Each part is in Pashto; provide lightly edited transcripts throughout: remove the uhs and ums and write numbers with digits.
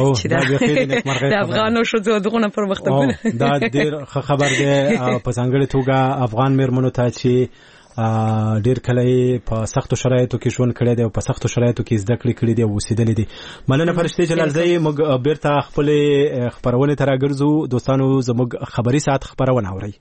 چې د افغانو شوزو دغه پرمختګونه دا ډیر خبر دی په ځانګړي توګه افغان مېرمنو ته چې ډیر کله په سختو شرایطو کې ژوند کړی دی او په سختو شرایطو کې زده کړې کړې دي او اوسېدلې دي. مننه فرشتي جلالزی. موږ بیرته خپل خبرونه تر راګرځو. دوستانو زموږ خبري ساعت خبرونه اوري.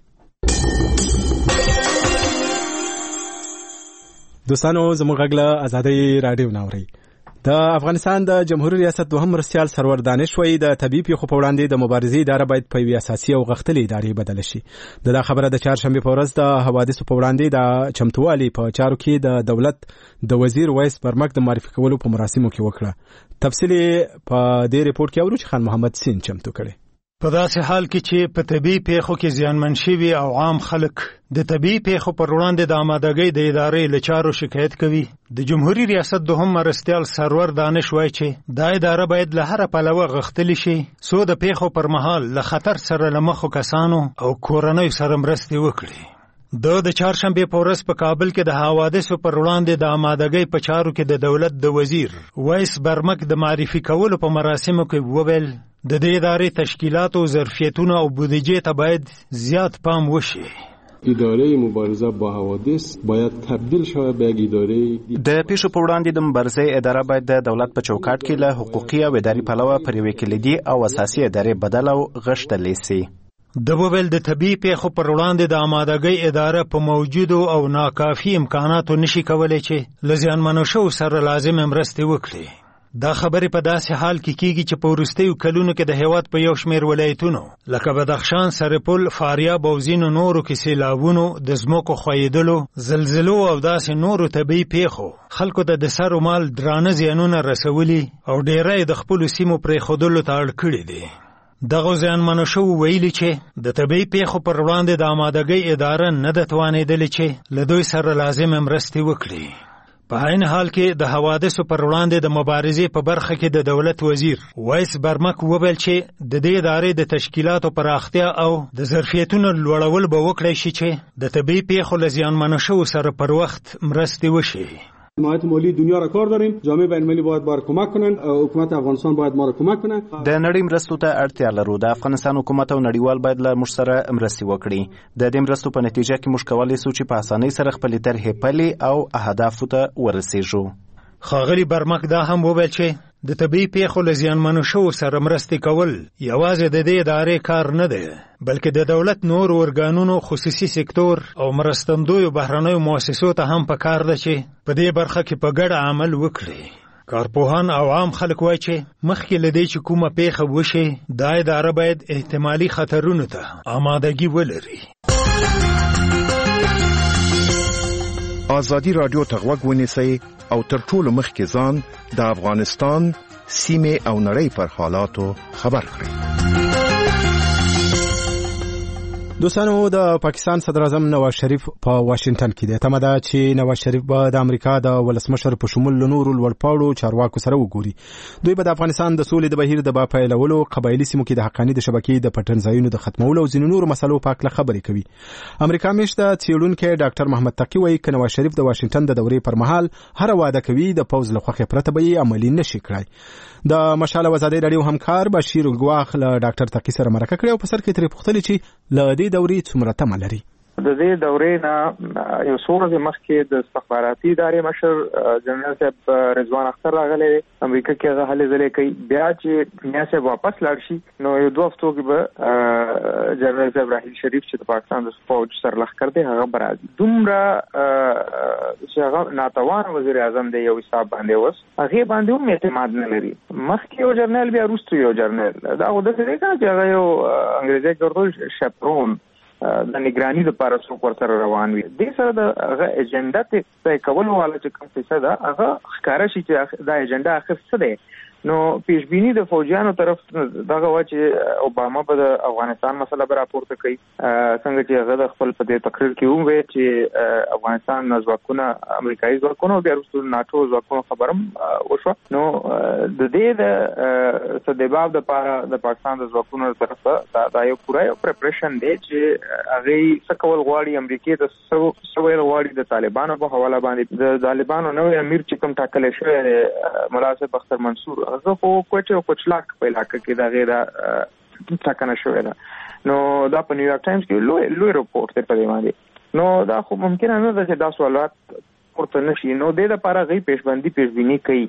دوستانو زموږ غږ آزادۍ رادیو ناوري. د افغانستان د جمهوریت ریاست دوهم مرستیال سرور دانش وایي د طبيعي پیښو په وړاندې د مبارزې اداره باید په یوه اساسي او غښتلې ادارې بدل شي. دا خبره د چهارشنبه په ورځ د حوادثو په وړاندې د چمتووالي په چارو کې د دولت د وزیر وایس برمک د معرفي کولو په مراسمو کې وکړه. تفصیلی په دې ریپورت کې اورو چې خان محمد سین چمتو کړي. په داسې حال کې چې په طبي پیښو کې زیانمن شوي او عام خلک د طبي پیښو پر وړاندې د آمادګۍ د ادارې له چارو شکایت کوي، د جمهوریت ریاست دوهم مرستیال سرور دانش وایي چې دا اداره باید له هر پلوه غښتلې شي څو د پیښو پر مهال له خطر سره له مخ کسانو او کورنۍ سره مرستې وکړي. د چهارشنبه په ورځ په کابل کې د حوادثو پر وړاندې د آمادګۍ په چارو کې د دولت د وزیر وایس برمک د معرفي کولو په مراسمو کې وویل د دې ادارې تشکیلات او ظرفیتونه او بودجه ته باید زیات پام وشي. اداره مبارزه با حوادث باید تبدیل شود به یک اداره د پیښو په وړاندې د مبارزې اداره باید د دولت په چوکاټ کې له حقوقي او اداري پلوه پر یوې کلیدي او اساسي ادارې بدل او غښتلې شي. د وویل د طبي پیښو پر وړاندې د آمادګۍ اداره په موجودو او ناکافي امکاناتو نشي کولای چې له زیانمنو شوو سره لازم مرستې وکړي. دا خبرې په داسې حال کې کیږي چې په وروستیو کلونو کې د هیواد په یو شمېر ولایتونو لکه بدخشان، سرپل، فاریاب او ځینو نورو کې سیلابونو، د ځمکو ښویېدلو، زلزلو او داسې نورو طبیعي پیښو خلکو ته د سر و مال درانه زیانونه رسولي او ډیری د خپلو سیمو پرېښودلو ته اړ کړي دي. دغه زیانمنو شوو ویلي چې د طبیعي پیښو پر وړاندې د آمادګۍ اداره نه ده توانېدلې چې له دوی سره لازمه مرستې وکړي. په عین حال کې د حوادثو پر وړاندې د مبارزې په برخه کې د دولت وزیر وایس برمک وویل چې د دې ادارې د تشکیلاتو پراختیا او د ظرفیتونو لوړول به وکړی شي چې د طبیعي پیښو له زیانمنو شوو سره پر وخت مرستې وشي. حمایت مالی دنیا را کار داریم، جامعه بین‌المللی باید ما را کمک کنن، حکومت افغانستان باید ما را کمک کنه. د نړۍ مرستو ته اړتیا لرو. د افغانستان حکومت او نړیوال باید له موږ سره مرستې وکړي. د دې مرستو په نتیجه کې موږ کولی شو چې په اسانۍ سره خپلې طرحې پلي او اهدافو ته ورسېږو. ښاغلي برمک دا هم وویل چې د طبیعي پیښو له زیانمنو شوو سره مرستې کول یوازې د دې ادارې کار نه دی، بلکې د دولت نور ارګانونو، خصوصي سکتور او مرستندویو بهرنیو مؤسسو ته هم پکار ده چې په دې برخه کې په ګډه عمل وکړي. کارپوهان او عام خلک وایي چې مخکې له دې چې کومه پیښه وشي دا اداره باید احتمالي خطرونو ته آمادګي ولري. آزادی رادیو ته غوږ ونیسئ او تر ټولو مخکې ځان د افغانستان سیمې او نړۍ پر حالاتو خبر کړئ. دوستانو د پاکستان صدر اعظم نواز شریف په واشنگټن کې دی. تمه ده چې نواز شریف به د امریکا د ولسمشر په شمول نورو لوړپوړو چارواکو سره وګوري. دوی به د افغانستان د سولې د بهیر د پیلولو، قبایلي سیمو کې د حقاني د شبکې د پټنځایونو د ختمولو او ځینو نورو مسلو په اړه خبرې کوي. امریکا میشته څېړونکی ډاکټر محمد تقی وایي چې نواز شریف د واشنگټن د دورې پر مهال هر وعده کوي د پوز له خوښې پرته به یې عملي نشي کړای. د مشال آزادۍ رادیو همکار بشیر ګواخ له ډاکټر تقی سره مرکه کړې او په سر کې ترې پوښتنه چې له دې دورې څومره تمه لري. د دې دورې نه یو څو ورځې مخکې د استخباراتي ادارې مشر جنرال صاحب رضوان اختر راغلی امریکا کې هغه هلې ځلې کوي. بیا چې میا صاحب واپس لاړ شي نو یو دوه هفتو کې به جنرال صاحب راحیل شریف چې د پاکستان د فوج سرلښکر دی هغه به راځي. دومره چې هغه ناتوان وزیر اعظم دی یو حساب باندې اوس هغې باندې هم اعتماد نه لري. مخکې یو جرنیل بیا وروسته یو جرنیل دا خو داسې دی که هغه یو انګریزي کې ورته شپرون د نگرانی لپاره څوک ورسره روان وي. دې سره د هغه ایجنډا ته کولو والا چې کوم څه ده هغه ښکاره شي چې دا ایجنډا اخر څه دی. نو پیشبینی د فوجیانو طرف دغه و چې اوباما په افغانستان مسله به راپورته کوي، څنګه چې هغه د خپل په دې تقریر کې هم وی چې افغانستان ځواکونه امریکایي ځواکونه بیا وروسته ناتو ځواکونه خبرم وشو. نو د دې د سدباب د پاره د پاکستان د ځواکونو طرف دا یو پوره یو پریپریشن دی چې هغه څه کول غواړي امریکای د سویل غواړي د طالبانو په حواله باندې د طالبانو نوې امیر چې کوم ټاکل شوی مولا صاحب اختر منصور هغه خو کوټه او کوچلاک په علاقې کې دا غیر ټاکنه شوې ده نو دا په نیویارک ټایمز کې لوی رپورټ ته پدې باندې نو دا خو ممکن نه ده چې دا سوالات ورته نشي نو د لپاره غي پیشبندي کوي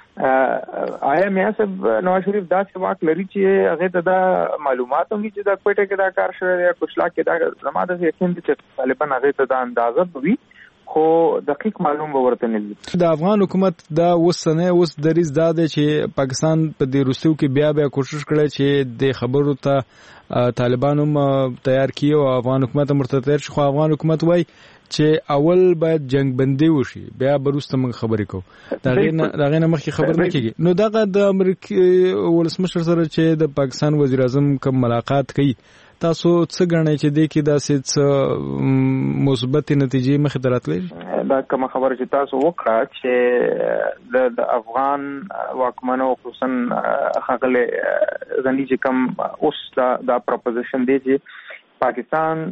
آیا میاسب نواز شریف دا څه واک لري چې هغه ته دا معلومات هم چې دا کوټه کې دا کار شوی دی کوچلاک کې دا زماده یقین دي چې طالبان هغه ته دا اندازه وي خو دقیق معلوم ورته نه دي د افغان حکومت دا اوس دریز دا دی چې پاکستان په دې روسو کې بیا کوشش کړي چې د خبرو ته طالبانو تیار کړي او افغان حکومت مرتضی شي خو افغان حکومت وای چې اول باید جنگ بندي وشي بیا بروسته موږ خبرې کوو دا غینه مخکې خبر نه کیږي نو دغه د امریکای ولسمشر سره چې د پاکستان وزیر اعظم کوم ملاقات کوي تاسو څه غواړئ چې د کې داسې مثبت نتیجې مخې ته راتلې دا کوم خبره چې تاسو وکړه چې د افغان واکمنو خصوصا خغله غنی چې کوم اوس دا پروپوزیشن دی چې پاکستان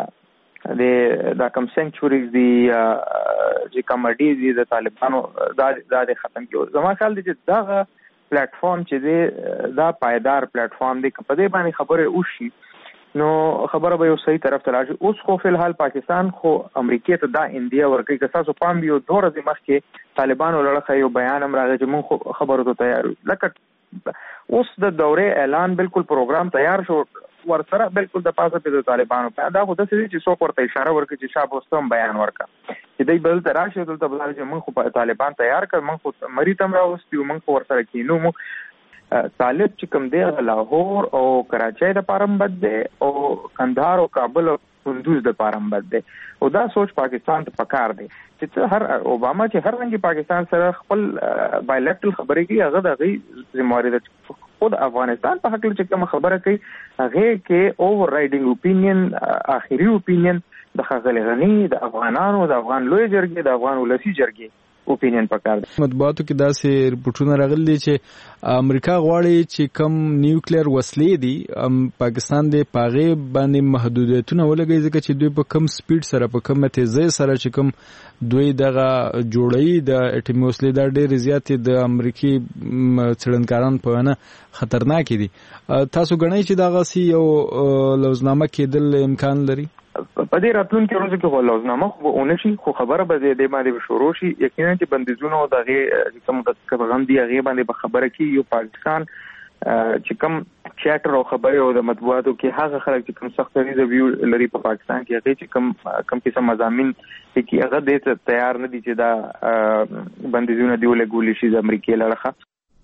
دا کم سنچوريز دی چې کمډي دي د طالبانو دا ختم کیو زما خیال دي چې دا پلیټ فارم چې دا پایدار پلیټ فارم دی په دې باندې خبره وشي نو خبره به یو صحیح طرف ته راشي اوس خو فل حال پاکستان خو امریکای ته دا انډیا ورکړي که تاسو پام یو دوره د مخکې طالبانو لړخه یو بیان هم راغی چې مونږ خبرو ته تیار یو لکه اوس د دوره اعلان بالکل پروګرام تیار شو ورسره بالکل د پاسه په طالبانو په دا خو د سړي چې څوک ورته اشاره ورکړي چې شابه واستم بیان ورکړه چې دوی بل تر راشه دلته بلل چې موږ خو په طالبان تیار کړ موږ خو مری تم راوستي موږ ورسره کینو مو طالب چې کوم دی لاهور او کراچۍ د پارم بد دی او کندهار او کابل او کندوز د پارم بد دی او دا سوچ پاکستان ته پکار دی چې هر اوباما چې هر رنګي پاکستان سره خپل بایلیټرل خبرې کوي هغه د غي ذمہواری ده خود افغانستان په حق چې کوم خبره کوي هغه کې اوور رائډینګ اوپینین اخیری اوپینین د خغل غنی د افغانانو د افغان لوی جرګې د افغان ولسی جرګې اوپینین پکار دی مطبوعاتو کې داسې رپورټونه راغلي چې امریکا غواړي چې کم نیوکلیر وسلې دي پاکستان د پاغه باندې محدودیتونه ولګي ځکه چې دوی په کم سپیډ سره په کم تیزی سره چې کم دوی دغه جوړي د اټومي وسلې د ډېر زیات د امریکای څړنکاران په ونه خطرناک دي تاسو غواړئ چې دغه سی یو لوزنامه کېدل امکان لري په دې راتلونکي ورځو کې ولوزنامه خو اونشي خو خبره به د باندې شروع شي یقینا چې بندیزونه او دغه کوم د غم دی هغه باندې به خبره کی یو پاکستان چې کوم چاټر او خبره او د مطبوعاتو کې هغه خلک چې کوم سخت ریویو لري په پاکستان کې هغه چې کوم قسم مضامین کې هغه د تیار نه دي چې دا بندیزونه دی ولګول شي د امریکای لړخه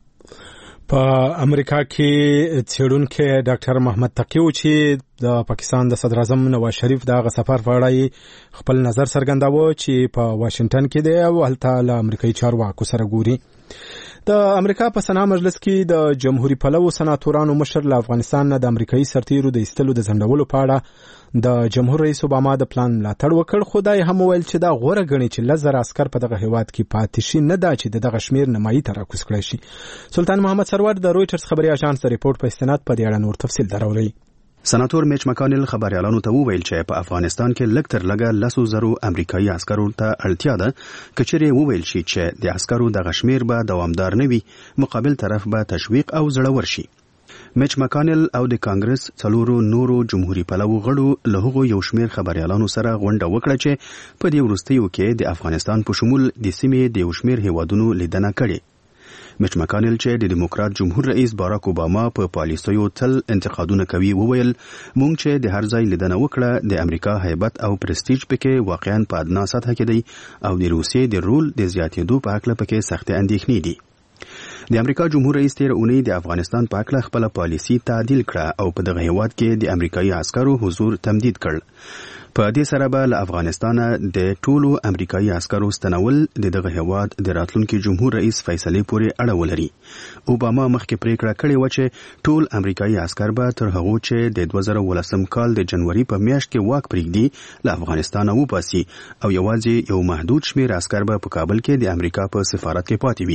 په امریکا کې څېړونکو ډاکټر محمد تقی چې د پاکستان د صدر اعظم نواز شریف د سفر په اړه خپل نظر څرګنداوه چې په واشنگټن کې دی او هلته له امریکایي چارواکو سره ګوري د امریکا په سنا مجلس کې د جمهوریت پلوو سناتورانو مشر له افغانستان نه د امریکایي سرتیرو د ایستلو د ځنډولو په اړه د جمهور رئیس اوباما د پلان ملاتړ وکړ خو دا هم ویل چې دا غوره ګڼي چې 10,000 عسكر په دغه هیواد کې پاتې شي نه دا چې دغه شمیر نمایي تراکوز کړی شي سلطان محمد سرور د رويټرز خبري اژانس د ریپورت په استناد په دې اړه نور تفصیل درولي سناتور میچ مکانل خبريالانو ته وویل چې په افغانستان کې لږ تر لږه 100,000 امریکایي عسکرو ته اړتیا ده کچېرې وویل شي چې د عسکرو د غشمیر به دوامدار نه وي مقابل طرف به تشویق او زړور شي میچ مکانل او د کانګرس څلورو نورو جمهوریت پلوو غړو له هغو یو شمیر خبريالانو سره غونډه وکړه چې په دې وروستیو کې د افغانستان په شمول د سیمې د یو شمیر هیوادونو لیدنه کړې میچ مکانل چې د دیموکرات جمهور رئیس باراک اوباما په پالیسیو تل انتقادونه کوي وویل مونږ چې د هر ځای لیدنه وکړه د امریکا هیبت او پرستیج پکې واقعا په ادنا سطح کې دی او د روسیې د رول د زیاتېدو په حق پکې سخت اندېښنې دي د امریکا جمهور رئیس تیر اونۍ د افغانستان په اړه خپل پالیسی تعدیل کړه او په دغه هیواد کې د امریکایي عسکرو حضور تمدید کړ په دې سره به له افغانستان د ټولو امریکایي عسکرو ستنول دغه هیواد د راتلونکي جمهور رئیس فیصله پورې اړه ولري اوباما مخکې پریکړه کړې و چې ټول امریکایي عسکر به تر هغه چې د 2018 کال د جنوري په میاشت کې واک پرېږدي له افغانستان وباسي او یوازې یو محدود شمیر عسکر به په کابل کې د امریکا په سفارت کې پاتې وي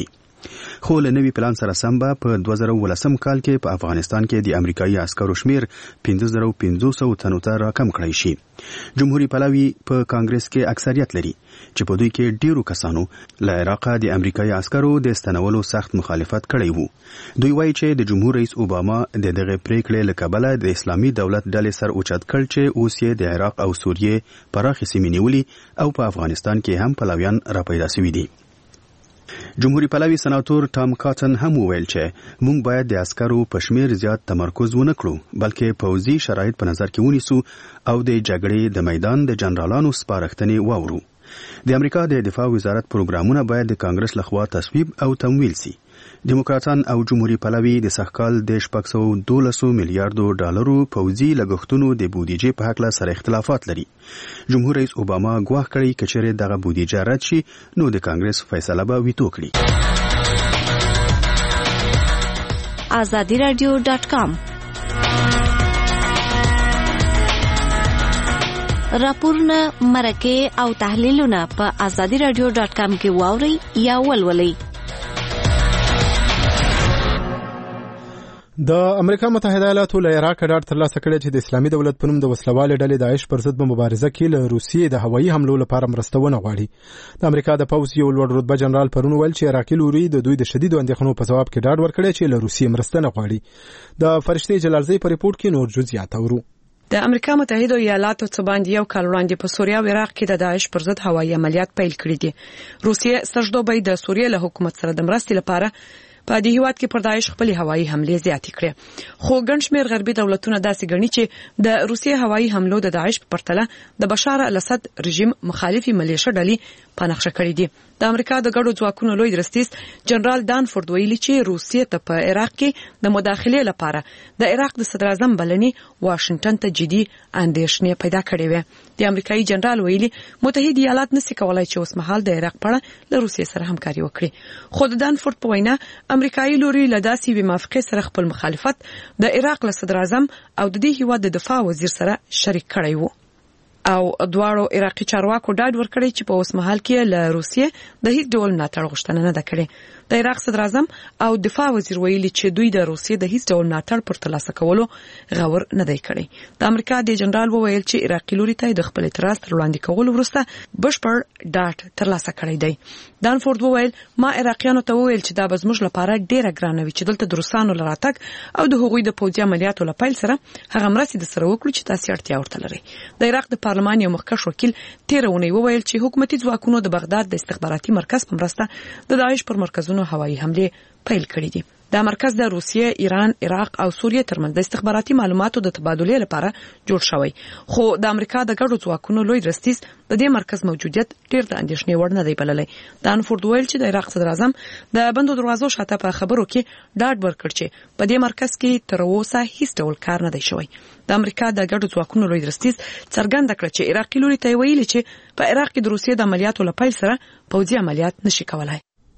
خو له نوي پلان سره سم به په 2018 کال کې په افغانستان کې د امریکایي عسکرو شمیر 15500 تنو ته راکم کړی شي. جمهوریت پلوي په کانګرس کې اکثریت لري چې په دوی کې ډیرو کسانو له عراق د امریکایي عسکرو د استنولو سخت مخالفت کړی وو. دوی وایي چې د جمهور رئیس اوباما د دغه پریکړې له کبله د اسلامي دولت ډلې سر اوچت کړ چې اوس یې د عراق او سوریې پراخې سیمې نیولې او په افغانستان کې هم پلویان راپیدا شوي دي. جمهوریت پلوي سناتور ټام کاټن هم وویل چې موږ باید د عسکرو په شمیر زیات تمرکز ونه کړو بلکې پوځي شرایط په نظر کې ونیسو او د جګړې د میدان د جنرالانو سپارښتنې واورو. د امریکا د دفاع وزارت پروګرامونه باید د کانګرس لخوا تصویب او تمویل شي. دیموکراتان او جمهوریت پلوي د سخکال د 612 میلیارډو ډالرو پوځي لګښتونو د بودیجې په حق سره اختلافات لري. جمهور رئیس اوباما ګواښ کړی کچېرې دغه بودیجه رد شي نو د کانګرس فیصله به ویتو کړي. azadiradio.com راپورونه مرکه او تحلیلونه په azadiradio.com کې واوري یا ولولئ. د امریکا متحده ایالاتو له عراق ډاډ ترلاسه کړی چې د اسلامي دولت په نوم د وسلوالې ډلې داعش پر ضد مبارزه کې له روسیې د هوایي حملو لپاره مرسته ونه غواړي. د امریکا د پوځ یو لوړ رتبه جنرال پرون ویل چې عراقي لوري د دوی د شدیدو اندېښنو په ځواب کې ډاډ ورکړی چې له روسیې مرسته نه غواړي. د فرشتي جلالزی په ریپورت کې نور جزئیات اورو. د امریکا متحده ایالاتو څخه باندې یو کال وړاندې په سوریه او عراق کې د داعش پر ضد هوایي عملیات پیل کړي دي. روسیې سرجدوبۍ د سوریې له حکومت سره د مرستې لپاره په دې هیواد کې پر داعش خپل هوایي حملې زیاتې کړې. خو ګڼ شمېر غربي دولتونه داسې ګڼي چې د روسیې هوایي حملو د داعش په پرتله د بشار الاسد رژیم مخالفي ملیشه ډلې په نقشه کړې دي. د امریکا د ګډو ځواکونو لوی درستیز جنرال دانفورد ویلي چې روسیې ته په عراق کې د مداخلې لپاره د عراق د صدر اعظم بلنې واشنگټن ته جدي اندېښنې پیدا کړې وې. د امریکایي جنرال ویلي متحده ایالات نشي کولای چې اوس مهال د عراق په اړه له روسیې سره همکاري وکړي. خو د دانفورد په وینا امریکایي لوري له داسې بې موافقې سره خپل مخالفت د عراق له صدر اعظم او د دې هیواد د دفاع وزیر سره شریک کړی وو. او دواړو عراقي چارواکو ډاډ ورکړی چې په اوس مهال کې له روسیې د هیڅ ډول ملاتړ غوښتنه نه ده کړې. د عراق صدر اعظم او دفاع وزیر ویلي چې دوی د روسیې د هیڅ ډول ملاتړ پر ترلاسه کولو غور نه دی کړی. د امریکا د جنرال وویل چې عراقي لوري ته د خپل اعتراض تر وړاندې کولو وروسته بشپړ ډاډ ترلاسه کړی دی. دانفورد وویل ما عراقیانو ته وویل چې دا به زموږ لپاره ډیره ګرانه وي چې دلته د روسانو لراتګ او د هغوی د پوځي عملیاتو لپاره سره هغه مرستې د سره وکړو چې تاسو اړتیا ورته لري. د عراق د پارلمان یو مخکښ وکیل تیرونی وویل چې حکومتي ځواکونو د بغداد د استخباراتي مرکز په مرسته د داعش پر مرکزونو هوایي حملې پیل کړې دي. دا مرکز د روسیې، ایران، عراق او سوریې ترمنځ د استخباراتي معلوماتو د تبادلې لپاره جوړ شوی. خو د امریکا د ګډو ځواکونو لوی درستیز د دې مرکز موجودیت ډیر د اندېښنې وړ نه دی بللی. دانفورد ویل چې د عراق صدر اعظم د بندو دروازو شاته په خبرو کې ډاډ ورکړ چې په دې مرکز کې تر اوسه هیڅ ډول کار نه دی شوی. د امریکا د ګډو ځواکونو لوی درستیز څرګنده کړه چې عراقي لوري ته ویلي چې په عراق کې د روسیې د عملیاتو لپاره سره پوځي عملیات نشي کولای.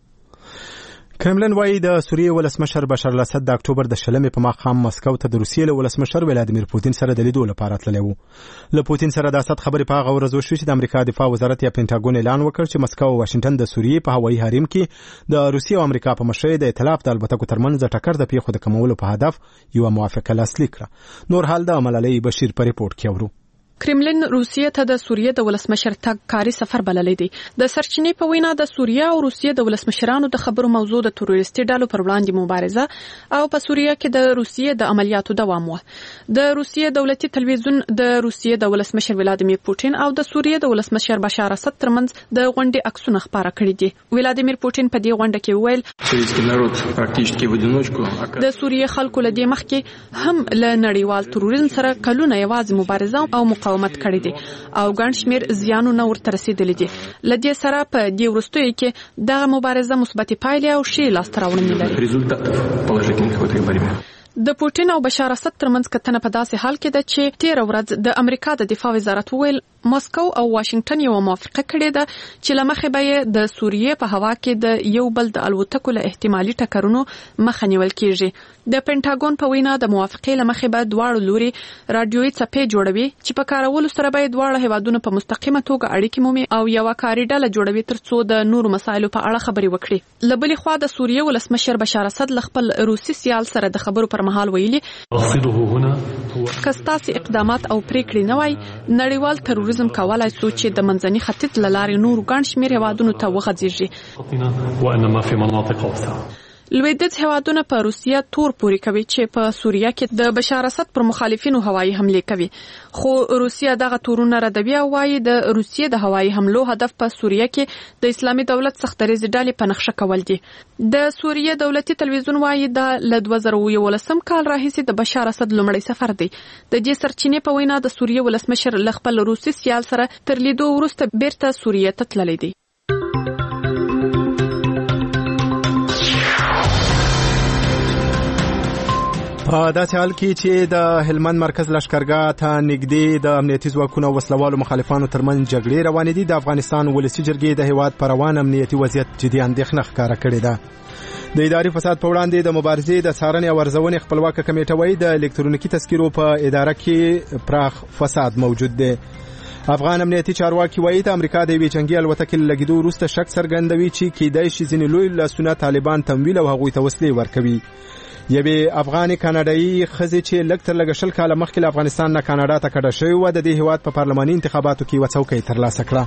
کرملن وايي د سوریې ولسمشر بشار الاسد د اکتوبر د 16 په ماښام مسکو ته د روسیې له ولسمشر ولادیمیر پوتین سره د لیدو لپاره تللی و. له پوتین سره د اسد خبرې په هغه ورځ وشوې چې د امریکا دفاع وزارت یا پینټاګون اعلان وکړ چې مسکو او واشنگټن د سوریې په هوایي حریم کې د روسیې او امریکا په مشرۍ د ائتلاف د البتکو ترمنځ د ټکر د پیښو د کمولو په هدف یو موافقه لاسلیک کړه. نور حال د ملالۍ بشیر په ریپورت کې اورو. کرملن روسیې ته د سوریې د ولسمشر تګ کاري سفر بللی دی. د سرچینې په وینا د سوریې او روسیې د ولسمشرانو د خبرو موضوع د تروریستي ډلو پر وړاندې مبارزه او په سوریې کې د روسیې د عملیاتو دوام و. د روسیې دولتي تلویزیون د روسیې د ولسمشر ولادیمیر پوتین او د سوریې د ولسمشر بشار اسد ترمنځ د غونډې عکسونه خپاره کړي دي. ولادیمیر پوتین په دې غونډه کې ویل د سوریې خلکو له دې مخکې هم له نړیوال تروریزم سره کلونه یوازې مبارزه او مقاومت کړی دي او ګڼ شمېر زیانونه ورته رسیدلي دي. له دې سره په دې وروستیو کې دغه مبارزه مثبتې پایلې او ښې لاسته راوړنې لري. د پوتین او بشار اسد ترمنځ کتنه په داسې حال کې ده چې 13 ورځ د امریکا د دفاع وزارت ویل ماسکو او واشنگټن یو موافقه کړې ده چې لمخې به د سوریې په هوا کې د یو بل د الوتکو له احتمالي ټکرونو مخه نیول کیږي د پینټاګون په وینا د موافقې لمخې به دواړو لوري رادیوي څپې جوړوي چې په کارولو سره به دواړه هیوادونو په مستقیمه توګه اړیکې مومي او یو کاری ډله جوړوي ترڅو د نورو مسایلو په اړه خبرې وکړي لبلې خوا د سوریې ولسمشر بشار اسد خپل روسي سیال سره د خبرو پر مهال ویلي کستاسي اقدامات او پریکړې نه وای نړیوال تروریزم کولای سو چې د منځني ختیځ لارې نور ګڼ شمېر هیوادونو ته وغځېږي لویدیځ هیوادونه په روسیه تور پوري کوي چې په سوریه کې د بشار اسد پر مخالفینو هوایي حمله کوي خو روسیه دغه تورونه ردوي او وايي د روسیې د هوایي حملو هدف په سوریه کې د اسلامي دولت سختریزې ډلې په نقشه کول دي د سوریه دولتي تلویزیون وايي د 2011 کال راهیسې د بشار اسد لومړی سفر دی د دې سرچینې په وینا د سوریه ولسمشر خپل روسي سیال سره تر لیدو وروسته بیرته سوریه ته تللی دی په داسې حال کې چې د هلمند مرکز لشکرګاه ته نږدې د امنیتي ځواکونو وسلوالو مخالفانو ترمنځ جګړې روانې دي د افغانستان ولسي جرګې د هیواد پر روان امنیتي وضعیت جدي اندېښنه ښکاره کړې ده د اداري فساد په وړاندې د مبارزې د څارنې او ارزونې خپلواکه کمیټه وایي د الکترونیکي تذکیرو په اداره کې پراخ فساد موجود دی افغان امنیتي چارواکي وایي د امریکا د یوې جنگي الوتکې له لګېدو وروسته شک څرګندوي چې کیدای شي ځینې لوی لاسونه طالبان تمویل او هغوی ته وسلې ورکوي یوې افغاني کاناډایي ښځې چې لږ تر لږه 20 کاله مخکې له افغانستان نه کاناډا ته کډه شوې وه د دې هیواد په پارلماني انتخاباتو کې یوه څوکۍ ترلاسه کړه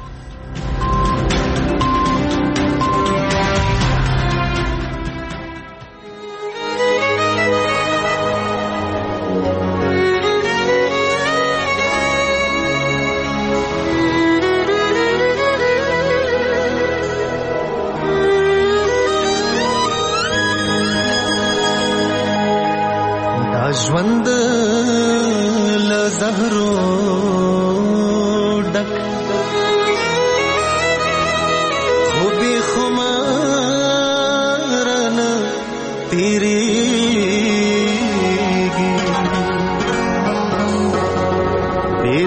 ژوند له زهرو ډک خو بې خماره نه تېرېږي بې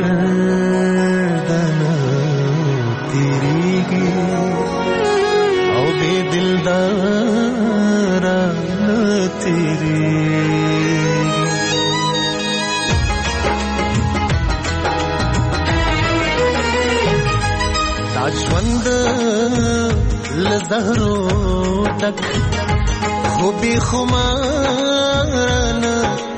درده نه تېرېږي او بې دلداره نه تېرېږي ژوند له زهرو ډک خو بې خماره نه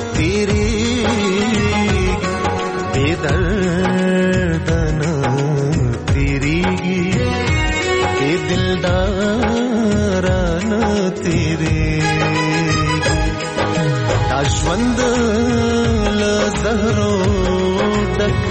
تېرېږي بې درده نه تېرېږي بې دلداره نه تېرېږي دا ژوند له زهرو ډک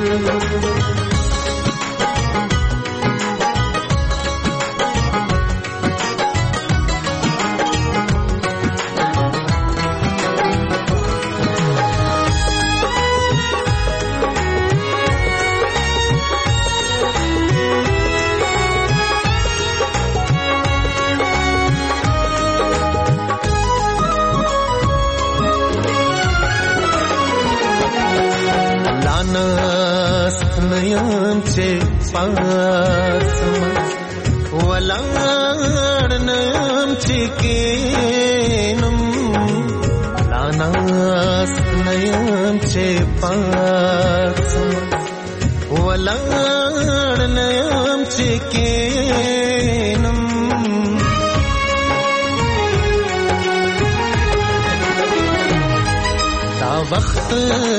نیم چې پاسم ولاړ نیم چې کینم لاناس نیم چې پاسم ولاړ نیم چې کینم دا وخت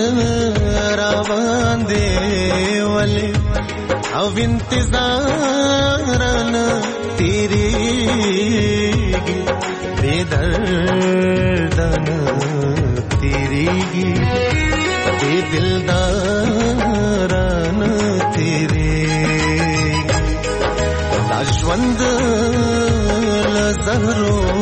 روان دی ولی او انتظار نه تیریږي بې درده نه تیریږي بې دلدار نه تیریږي دا ژوند له زهرو